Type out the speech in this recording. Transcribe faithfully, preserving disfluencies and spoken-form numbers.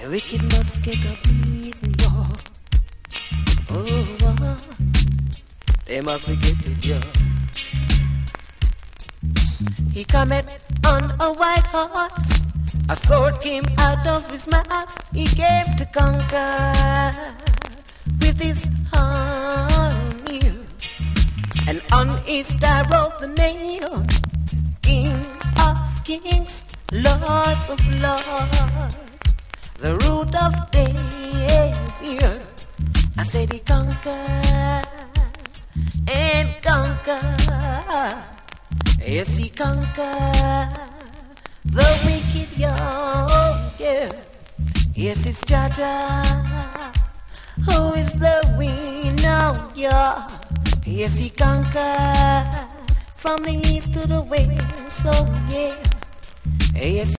wicked must get a beating, y'all. Oh, uh, they must forget the job. He cometh on a white horse. A sword came out of his mouth. He came to conquer with his army. And on his star wrote the name, King of Kings, Lords of Lords, the root of David. I said he conquer and conquer. Yes, he conquer the wicked young, yeah. Yes, it's Jaja who is the winner, yeah. Yes, he conquer from the east to the west, so yeah. Yes.